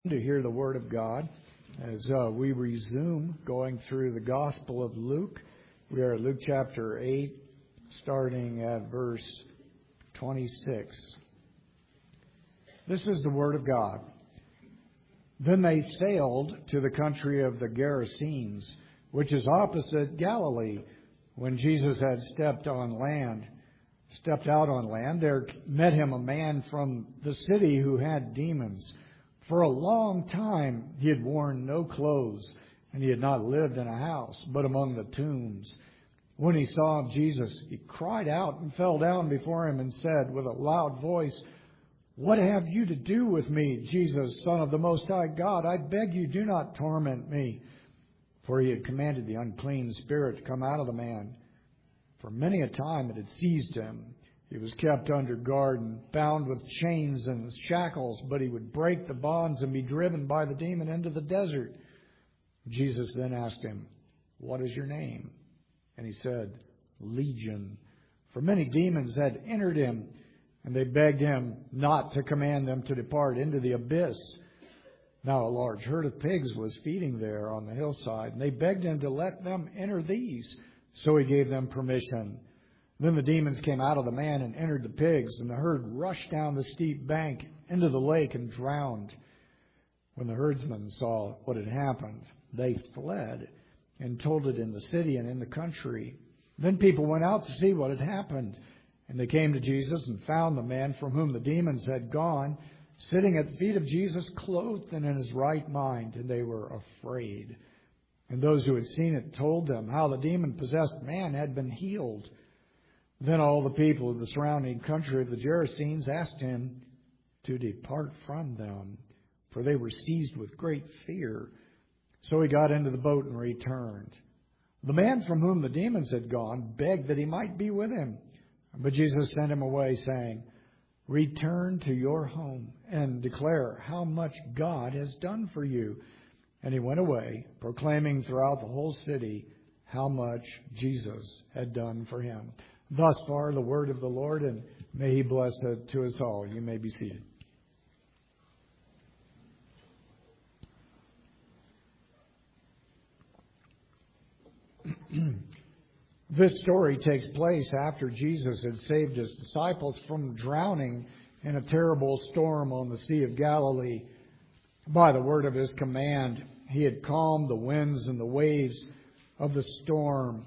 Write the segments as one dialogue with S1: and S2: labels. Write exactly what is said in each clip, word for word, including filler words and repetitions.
S1: To hear the Word of God as uh, we resume going through the Gospel of Luke. We are at Luke chapter eight, starting at verse twenty-six. This is the Word of God. Then they sailed to the country of the Gerasenes, which is opposite Galilee. When Jesus had stepped on land, stepped out on land, there met him a man from the city who had demons. For a long time he had worn no clothes, and he had not lived in a house, but among the tombs. When he saw Jesus, he cried out and fell down before him and said with a loud voice, "What have you to do with me, Jesus, Son of the Most High God? I beg you, do not torment me." For he had commanded the unclean spirit to come out of the man. For many a time it had seized him. He was kept under guard and bound with chains and shackles, but he would break the bonds and be driven by the demon into the desert. Jesus then asked him, "What is your name?" And he said, "Legion." For many demons had entered him, and they begged him not to command them to depart into the abyss. Now a large herd of pigs was feeding there on the hillside, and they begged him to let them enter these. So he gave them permission. Then the demons came out of the man and entered the pigs, and the herd rushed down the steep bank into the lake and drowned. When the herdsmen saw what had happened, they fled and told it in the city and in the country. Then people went out to see what had happened, and they came to Jesus and found the man from whom the demons had gone, sitting at the feet of Jesus, clothed and in his right mind, and they were afraid. And those who had seen it told them how the demon-possessed man had been healed. Then all the people of the surrounding country of the Gerasenes asked him to depart from them, for they were seized with great fear. So he got into the boat and returned. The man from whom the demons had gone begged that he might be with him. But Jesus sent him away, saying, "Return to your home and declare how much God has done for you." And he went away, proclaiming throughout the whole city how much Jesus had done for him. Thus far, the word of the Lord, and may He bless it to us all. You may be seated. This story takes place after Jesus had saved His disciples from drowning in a terrible storm on the Sea of Galilee. By the word of His command, He had calmed the winds and the waves of the storm.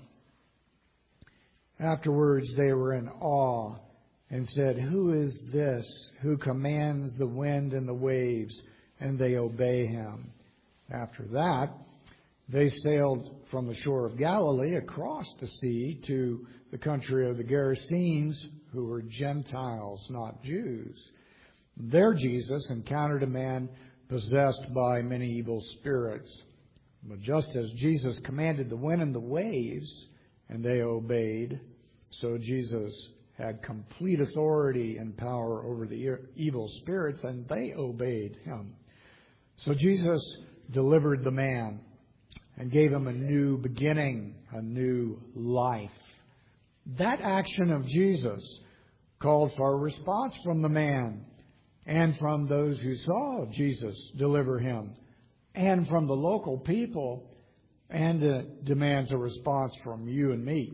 S1: Afterwards, they were in awe and said, "Who is this who commands the wind and the waves, and they obey Him?" After that, they sailed from the shore of Galilee across the sea to the country of the Gerasenes, who were Gentiles, not Jews. There Jesus encountered a man possessed by many evil spirits. But just as Jesus commanded the wind and the waves, and they obeyed, so Jesus had complete authority and power over the evil spirits, and they obeyed Him. So Jesus delivered the man and gave him a new beginning, a new life. That action of Jesus called for a response from the man and from those who saw Jesus deliver him and from the local people, and it demands a response from you and me.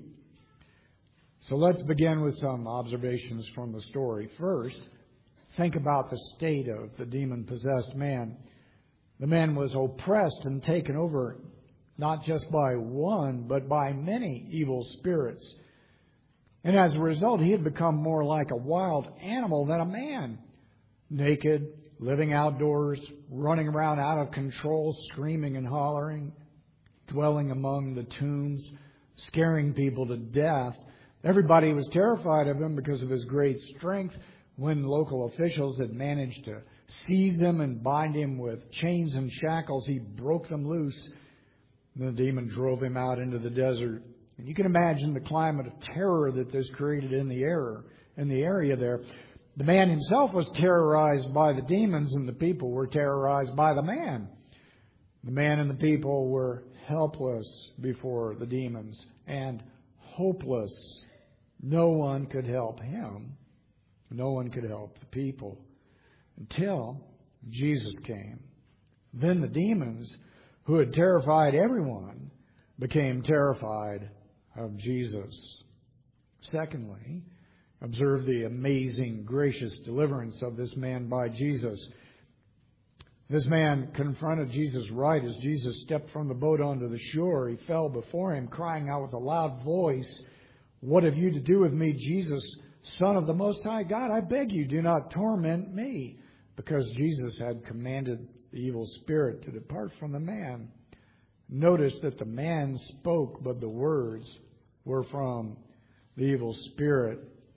S1: So let's begin with some observations from the story. First, think about the state of the demon-possessed man. The man was oppressed and taken over not just by one, but by many evil spirits. And as a result, he had become more like a wild animal than a man. Naked, living outdoors, running around out of control, screaming and hollering, dwelling among the tombs, scaring people to death. Everybody was terrified of him because of his great strength. When local officials had managed to seize him and bind him with chains and shackles, he broke them loose. The demon drove him out into the desert. And you can imagine the climate of terror that this created in the air, in the area there. The man himself was terrorized by the demons, and the people were terrorized by the man. The man and the people were helpless before the demons and hopeless. No one could help him. No one could help the people until Jesus came. Then the demons, who had terrified everyone, became terrified of Jesus. Secondly, observe the amazing, gracious deliverance of this man by Jesus. This man confronted Jesus right as Jesus stepped from the boat onto the shore. He fell before him, crying out with a loud voice, "What have you to do with me, Jesus, Son of the Most High God? I beg you, do not torment me." Because Jesus had commanded the evil spirit to depart from the man. Notice that the man spoke, but the words were from the evil spirit.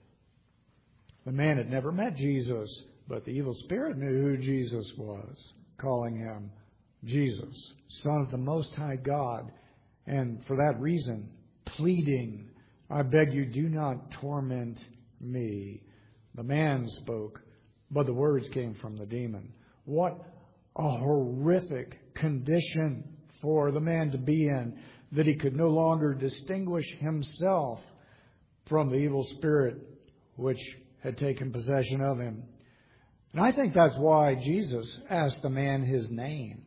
S1: The man had never met Jesus, but the evil spirit knew who Jesus was, calling him Jesus, Son of the Most High God, and for that reason, pleading, "I beg you, do not torment me." The man spoke, but the words came from the demon. What a horrific condition for the man to be in, that he could no longer distinguish himself from the evil spirit which had taken possession of him. And I think that's why Jesus asked the man his name.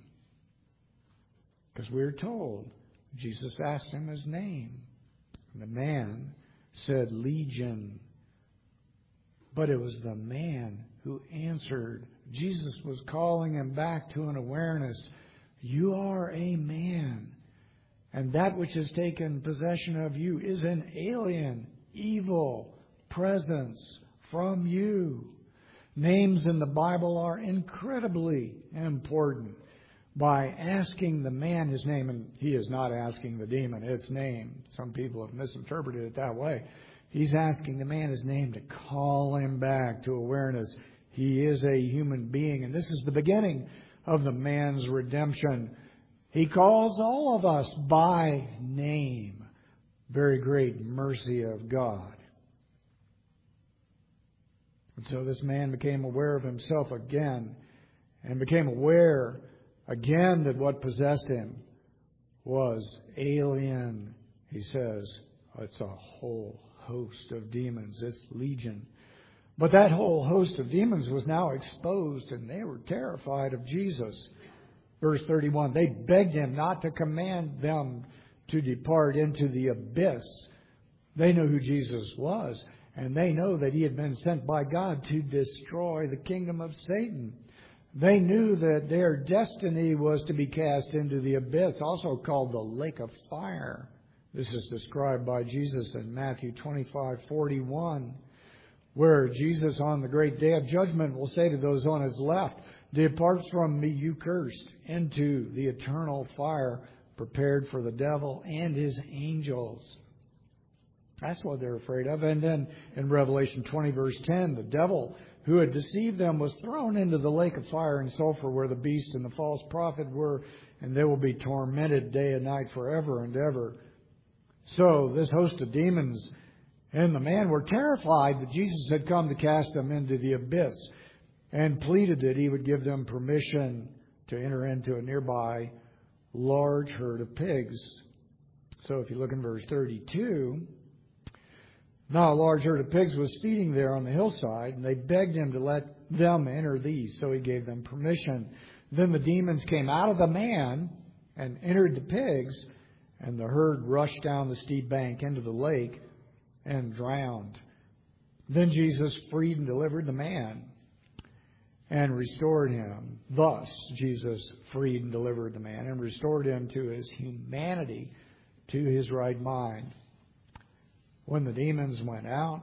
S1: Because we're told Jesus asked him his name. And the man said Legion. But it was the man who answered. Jesus was calling him back to an awareness. You are a man. And that which has taken possession of you is an alien, evil presence from you. Names in the Bible are incredibly important. By asking the man his name, and he is not asking the demon its name. Some people have misinterpreted it that way. He's asking the man his name to call him back to awareness. He is a human being, and this is the beginning of the man's redemption. He calls all of us by name. Very great mercy of God. And so this man became aware of himself again, and became aware again that what possessed him was alien. He says, it's a whole host of demons. It's legion. But that whole host of demons was now exposed, and they were terrified of Jesus. Verse thirty-one, they begged him not to command them to depart into the abyss. They know who Jesus was, and they know that he had been sent by God to destroy the kingdom of Satan. They knew that their destiny was to be cast into the abyss, also called the lake of fire. This is described by Jesus in Matthew twenty-five forty-one, where Jesus on the great day of judgment will say to those on his left, "Depart from me, you cursed, into the eternal fire prepared for the devil and his angels." That's what they're afraid of. And then in Revelation twenty, verse ten, the devil who had deceived them was thrown into the lake of fire and sulfur where the beast and the false prophet were, and they will be tormented day and night forever and ever. So this host of demons and the man were terrified that Jesus had come to cast them into the abyss, and pleaded that he would give them permission to enter into a nearby large herd of pigs. So if you look in verse thirty-two, now a large herd of pigs was feeding there on the hillside, and they begged him to let them enter these, so he gave them permission. Then the demons came out of the man and entered the pigs, and the herd rushed down the steep bank into the lake and drowned. Then Jesus freed and delivered the man and restored him. Thus, Jesus freed and delivered the man and restored him to his humanity, to his right mind. When the demons went out,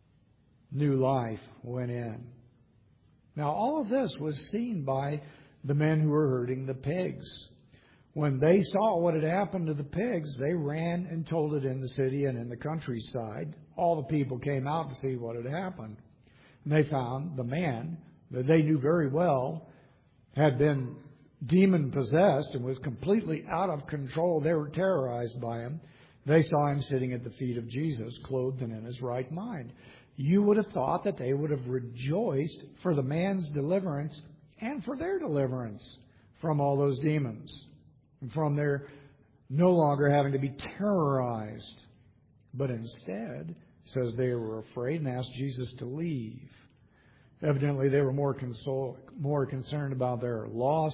S1: new life went in. Now, all of this was seen by the men who were herding the pigs. When they saw what had happened to the pigs, they ran and told it in the city and in the countryside. All the people came out to see what had happened. And they found the man that they knew very well had been demon-possessed and was completely out of control. They were terrorized by him. They saw him sitting at the feet of Jesus, clothed and in his right mind. You would have thought that they would have rejoiced for the man's deliverance and for their deliverance from all those demons, and from their no longer having to be terrorized. But instead, it says they were afraid and asked Jesus to leave. Evidently, they were more console, more concerned about their loss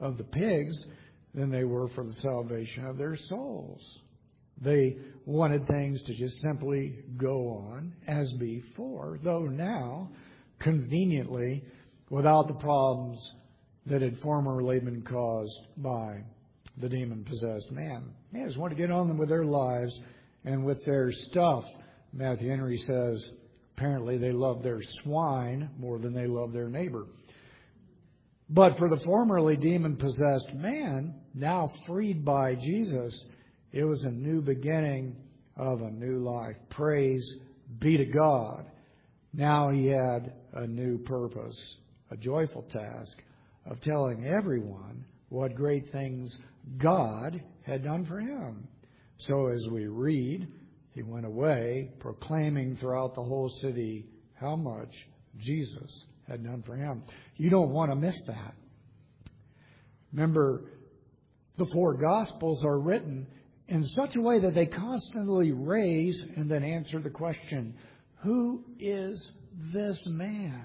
S1: of the pigs than they were for the salvation of their souls. They wanted things to just simply go on as before, though now, conveniently, without the problems that had formerly been caused by the demon-possessed man. They just want to get on with their lives and with their stuff. Matthew Henry says, apparently they love their swine more than they love their neighbor. But for the formerly demon-possessed man, now freed by Jesus, it was a new beginning of a new life. Praise be to God. Now he had a new purpose, a joyful task of telling everyone what great things God had done for him. So as we read, he went away proclaiming throughout the whole city how much Jesus had done for him. You don't want to miss that. Remember, the four Gospels are written in such a way that they constantly raise and then answer the question, who is this man?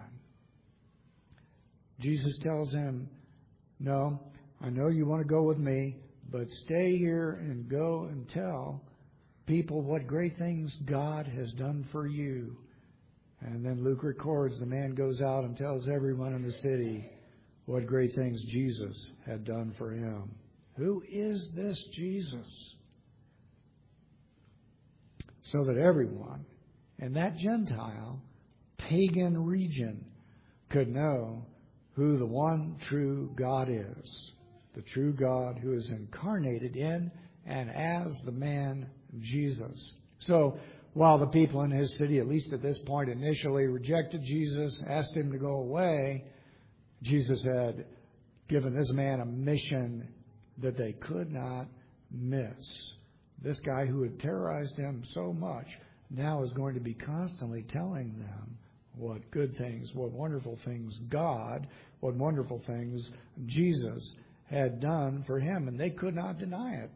S1: Jesus tells him, no, I know you want to go with me, but stay here and go and tell people what great things God has done for you. And then Luke records the man goes out and tells everyone in the city what great things Jesus had done for him. Who is this Jesus? So that everyone in that Gentile, pagan region could know who the one true God is. The true God who is incarnated in and as the man Jesus. So, while the people in his city, at least at this point, initially rejected Jesus, asked him to go away, Jesus had given this man a mission that they could not miss. This guy who had terrorized him so much now is going to be constantly telling them what good things, what wonderful things God, what wonderful things Jesus had done for him, and they could not deny it.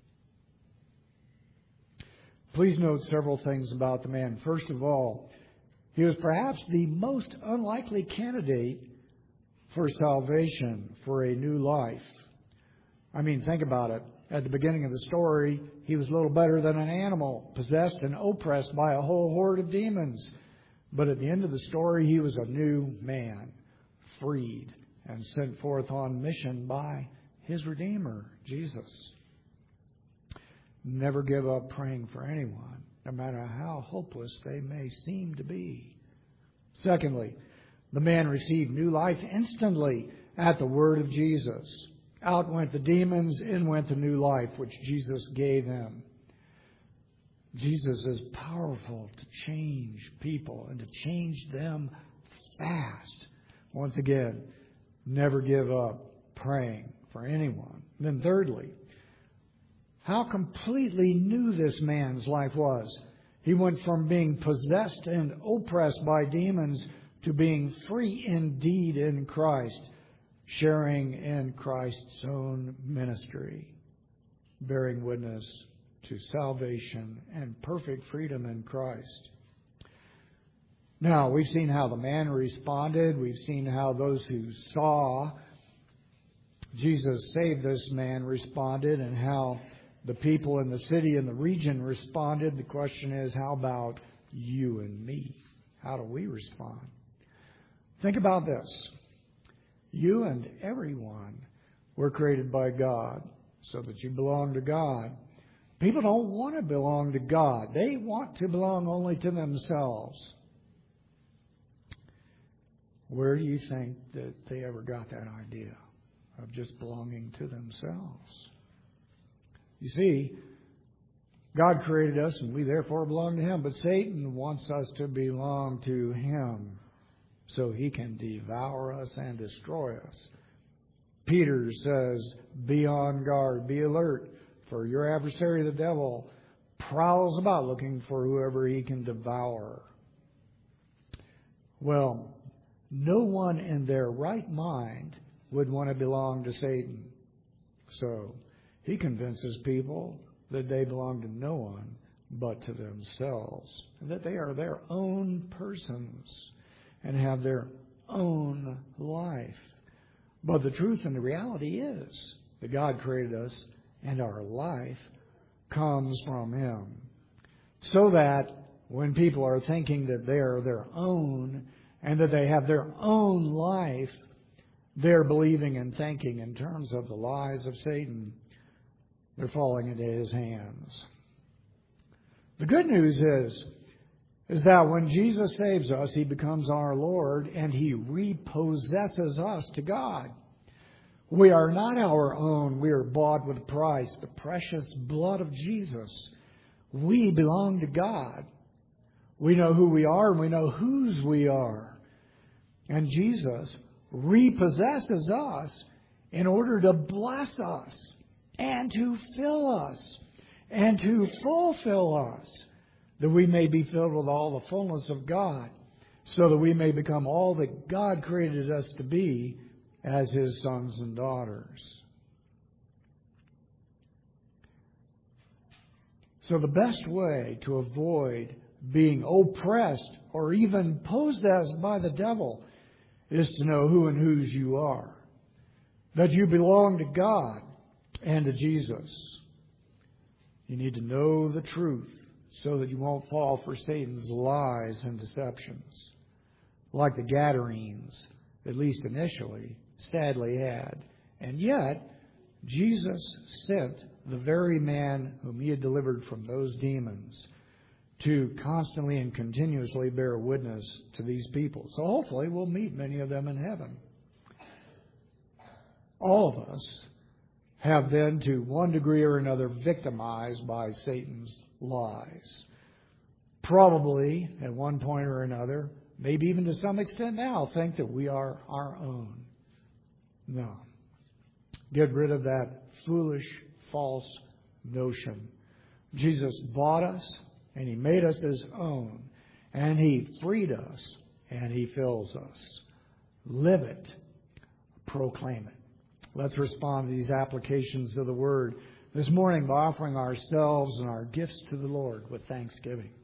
S1: Please note several things about the man. First of all, he was perhaps the most unlikely candidate for salvation, for a new life. I mean, think about it. At the beginning of the story, he was little better than an animal, possessed and oppressed by a whole horde of demons. But at the end of the story, he was a new man, freed and sent forth on mission by his Redeemer, Jesus. Never give up praying for anyone, no matter how hopeless they may seem to be. Secondly, the man received new life instantly at the word of Jesus. Out went the demons, in went the new life which Jesus gave them. Jesus is powerful to change people and to change them fast. Once again, never give up praying for anyone. And then thirdly, how completely new this man's life was. He went from being possessed and oppressed by demons to being free indeed in Christ, sharing in Christ's own ministry, bearing witness to salvation and perfect freedom in Christ. Now, we've seen how the man responded. We've seen how those who saw Jesus save this man responded, and how the people in the city and the region responded. The question is, how about you and me? How do we respond? Think about this. You and everyone were created by God so that you belong to God. People don't want to belong to God. They want to belong only to themselves. Where do you think that they ever got that idea of just belonging to themselves? You see, God created us and we therefore belong to Him. But Satan wants us to belong to Him so he can devour us and destroy us. Peter says, be on guard, be alert, for your adversary, the devil, prowls about looking for whoever he can devour. Well, no one in their right mind would want to belong to Satan. So he convinces people that they belong to no one but to themselves, and that they are their own persons and have their own life. But the truth and the reality is that God created us and our life comes from Him. So that when people are thinking that they are their own and that they have their own life, they're believing and thinking in terms of the lies of Satan. They're falling into his hands. The good news is, is that when Jesus saves us, He becomes our Lord and He repossesses us to God. We are not our own. We are bought with a price, the precious blood of Jesus. We belong to God. We know who we are and we know whose we are. And Jesus repossesses us in order to bless us and to fill us and to fulfill us, that we may be filled with all the fullness of God, so that we may become all that God created us to be as His sons and daughters. So the best way to avoid being oppressed or even possessed by the devil is to know who and whose you are. That you belong to God and to Jesus. You need to know the truth so that you won't fall for Satan's lies and deceptions. Like the Gadarenes, at least initially, sadly had. And yet, Jesus sent the very man whom He had delivered from those demons to constantly and continuously bear witness to these people. So hopefully we'll meet many of them in heaven. All of us have been, to one degree or another, victimized by Satan's lies. Probably, at one point or another, maybe even to some extent now, think that we are our own. No. Get rid of that foolish, false notion. Jesus bought us, and He made us His own, and He freed us, and He fills us. Live it. Proclaim it. Let's respond to these applications of the Word this morning by offering ourselves and our gifts to the Lord with thanksgiving.